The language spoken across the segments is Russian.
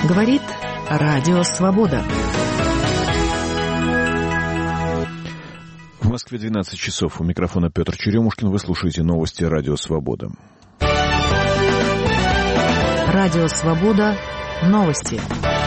Говорит Радио Свобода. В Москве 12 часов. У микрофона Петр Черемушкин. Вы слушаете новости Радио Свобода. Радио Свобода. Новости.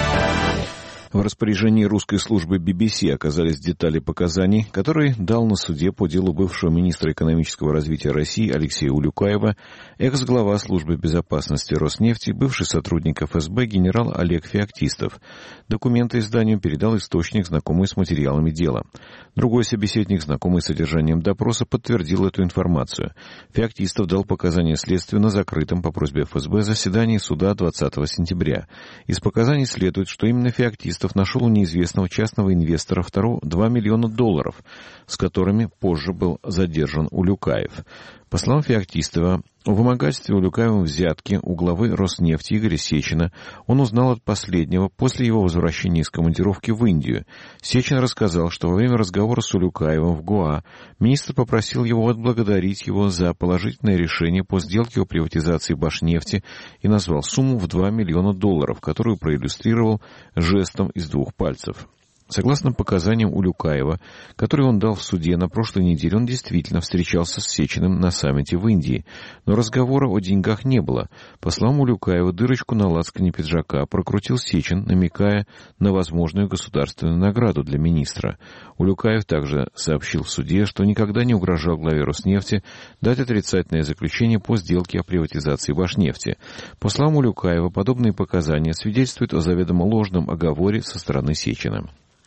В распоряжении русской службы BBC оказались детали показаний, которые дал на суде по делу бывшего министра экономического развития России Алексея Улюкаева, экс-глава службы безопасности Роснефти, бывший сотрудник ФСБ генерал Олег Феоктистов. Документы изданию передал источник, знакомый с материалами дела. Другой собеседник, знакомый с содержанием допроса, подтвердил эту информацию. Феоктистов дал показания следствию на закрытом по просьбе ФСБ заседании суда 20 сентября. Из показаний следует, что именно Феоктистов нашел у неизвестного частного инвестора 2 миллиона долларов, с которыми позже был задержан Улюкаев. По словам Феоктистова, о вымогательстве Улюкаевым взятки у главы Роснефти Игоря Сечина он узнал от последнего после его возвращения из командировки в Индию. Сечин рассказал, что во время разговора с Улюкаевым в Гоа министр попросил его отблагодарить его за положительное решение по сделке о приватизации Башнефти и назвал сумму в 2 миллиона долларов, которую проиллюстрировал жестом из 2 пальцев. Согласно показаниям Улюкаева, которые он дал в суде на прошлой неделе, он действительно встречался с Сечиным на саммите в Индии, но разговора о деньгах не было. По словам Улюкаева, дырочку на лацкане пиджака прокрутил Сечин, намекая на возможную государственную награду для министра. Улюкаев также сообщил в суде, что никогда не угрожал главе Роснефти дать отрицательное заключение по сделке о приватизации Башнефти. По словам Улюкаева, подобные показания свидетельствуют о заведомо ложном оговоре со стороны Сечина.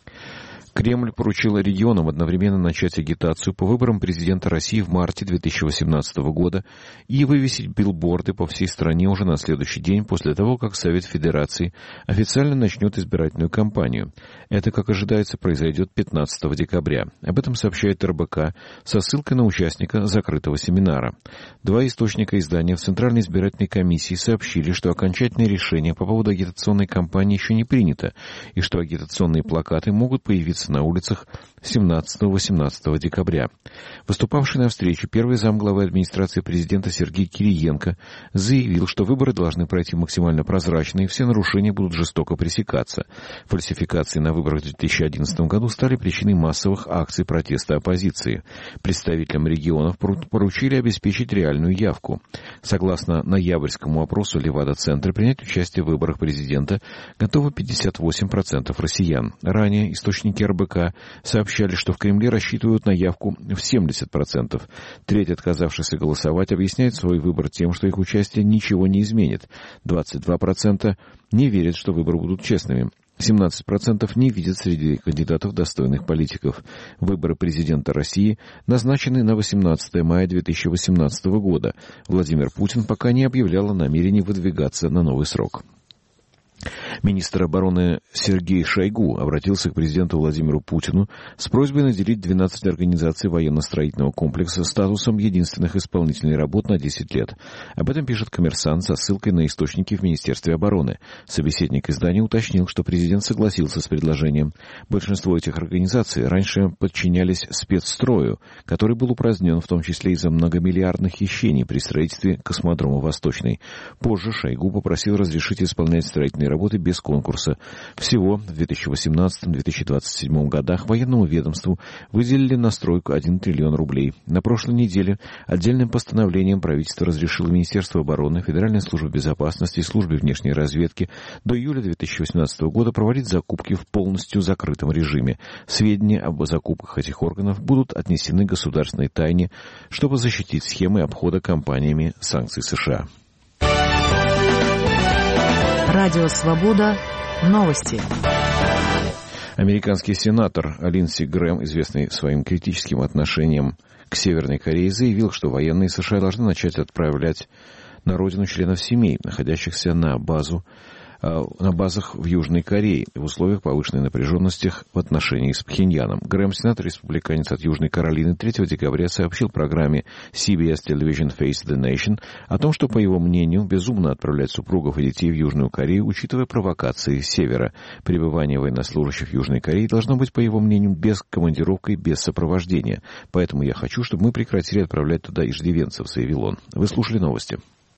Кремль поручил регионам одновременно начать агитацию по выборам президента России в марте 2018 года и вывесить билборды по всей стране уже на следующий день после того, как Совет Федерации официально начнет избирательную кампанию. Это, как ожидается, произойдет 15 декабря. Об этом сообщает РБК со ссылкой на участника закрытого семинара. 2 источника издания в Центральной избирательной комиссии сообщили, что окончательное решение по поводу агитационной кампании еще не принято, и что агитационные плакаты могут появиться на улицах 17-18 декабря. Выступавший на встрече первый замглавы администрации президента Сергей Кириенко заявил, что выборы должны пройти максимально прозрачно и все нарушения будут жестоко пресекаться. Фальсификации на выборах в 2011 году стали причиной массовых акций протеста оппозиции. Представителям регионов поручили обеспечить реальную явку. Согласно ноябрьскому опросу Левада-центра, принять участие в выборах президента готовы 58% россиян. Ранее источники РБК сообщали, что в Кремле рассчитывают на явку в 70%. Треть отказавшихся голосовать объясняет свой выбор тем, что их участие ничего не изменит. 22% не верят, что выборы будут честными. 17% не видят среди кандидатов достойных политиков. Выборы президента России назначены на 18 мая 2018 года. Владимир Путин пока не объявлял о намерении выдвигаться на новый срок. Министр обороны Сергей Шойгу обратился к президенту Владимиру Путину с просьбой наделить 12 организаций военно-строительного комплекса статусом единственных исполнителей работ на 10 лет. Об этом пишет «Коммерсант» со ссылкой на источники в Министерстве обороны. Собеседник издания уточнил, что президент согласился с предложением. Большинство этих организаций раньше подчинялись спецстрою, который был упразднен в том числе из-за многомиллиардных хищений при строительстве космодрома «Восточный». Позже Шойгу попросил разрешить исполнять строительные работы без конкурса. Всего в 2018-2027 годах военному ведомству выделили на стройку 1 триллион рублей. На прошлой неделе отдельным постановлением правительство разрешило Министерству обороны, Федеральной службе безопасности и службе внешней разведки до июля 2018 года проводить закупки в полностью закрытом режиме. Сведения об закупках этих органов будут отнесены к государственной тайне, чтобы защитить схемы обхода компаниями санкций США. Радио Свобода. Новости. Американский сенатор Линдси Грэм, известный своим критическим отношением к Северной Корее, заявил, что военные США должны начать отправлять на родину членов семей, находящихся на базах в Южной Корее в условиях повышенной напряженности в отношении с Пхеньяном. Грэм, сенатор-республиканец от Южной Каролины, 3 декабря сообщил программе CBS Television Face the Nation о том, что, по его мнению, безумно отправлять супругов и детей в Южную Корею, учитывая провокации с севера. Пребывание военнослужащих в Южной Корее должно быть, по его мнению, без командировки, без сопровождения. Поэтому я хочу, чтобы мы прекратили отправлять туда иждивенцев, заявил он. Вы слушали новости.